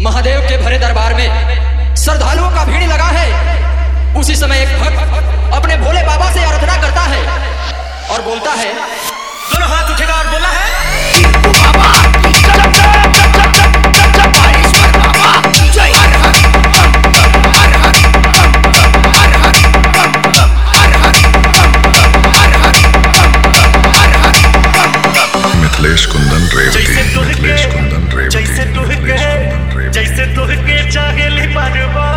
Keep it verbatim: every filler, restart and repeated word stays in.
महादेव के भरे दरबार में श्रद्धालुओं का भीड़ लगा है। उसी समय एक भक्त अपने भोले बाबा से आराधना करता है और बोलता है, दोनों हाथ उठेगा और बोला है, मिथिलेश कुंदन रेवती, मिथिलेश कुंदन रेवती, जैसे तुह के जैसे तुह के चाहे ले पारवा